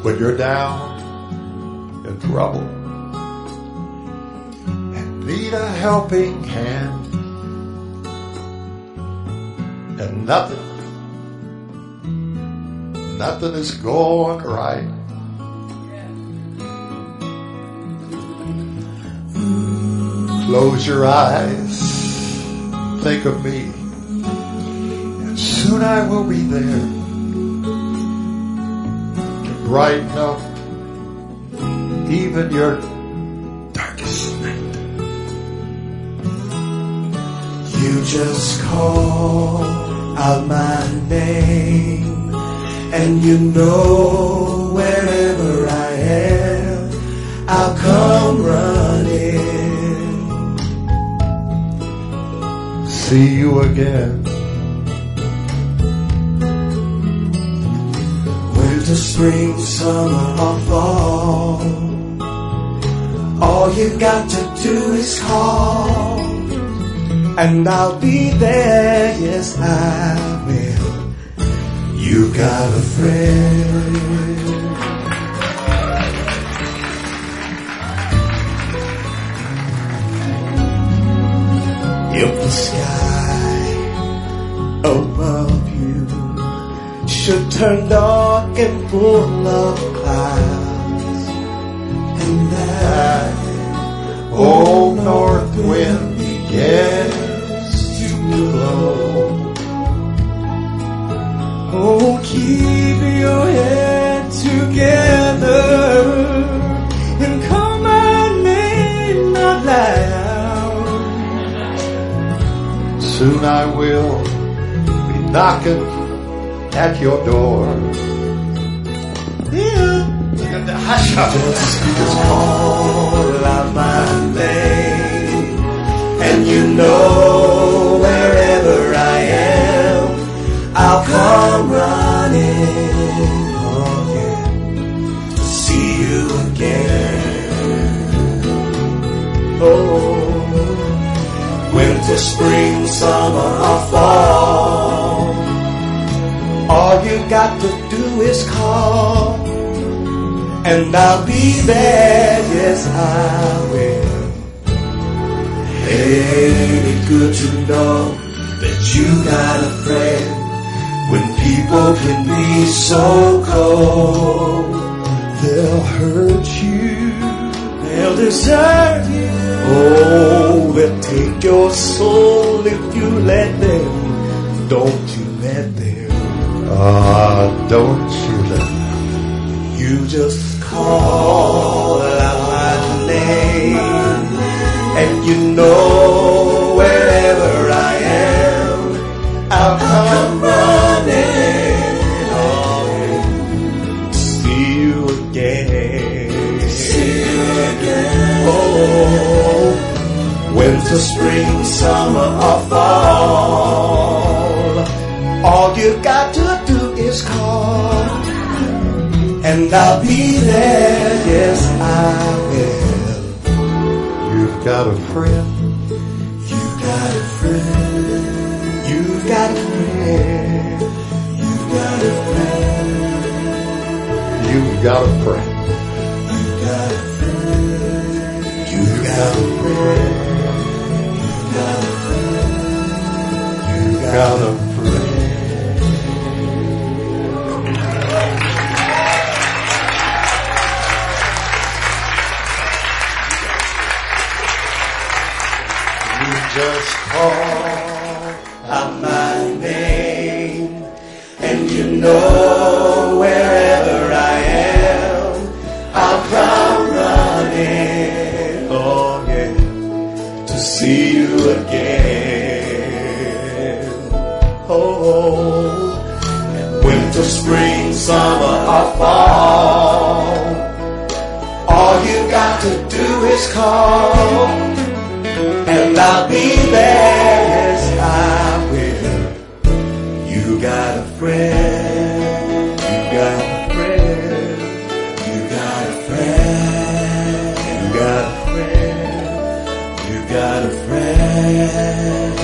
when you're down in trouble and need a helping hand, and nothing is going right. Close your eyes, think of me, and soon I will be there to brighten up even your darkest night. You just call out my name, and you know wherever I am, I'll come running. See you again. Winter, spring, summer, or fall, all you got to do is call, and I'll be there, yes I will. You got a friend. If the sky above you should turn dark and full of clouds, and that old north wind begins to blow, oh, keep your head together and call my name out loud. soon I will be knocking at your door. Just call out my name, and you know wherever I am, I'll come running, oh yeah, to see you again. Oh, winter, spring, summer, or fall, all you got to do is call, and I'll be there, yes I will. Ain't it good to know that you got a friend when people can be so cold? They'll hurt you, they'll desert you, oh, they'll take your soul if you let them. Don't you let them. Don't you let me. You just call out my name, and you know wherever I am, I'll come running, oh, see you again. See you again. Oh, winter, spring, summer, or fall, all you got to do is call, and I'll be there, yes I will. You've got a friend. You got a friend. You got a friend. You got a friend. You've got a friend. You got a friend. You got a friend. You got a friend. You got a friend. Just call out my name, and you know wherever I am, I'll come running, oh yeah, to see you again. Oh, winter, spring, summer, or fall, all you got to do is call, and I'll be there, yes I will. You got a friend, you got a friend, you got a friend, you got a friend, you got a friend.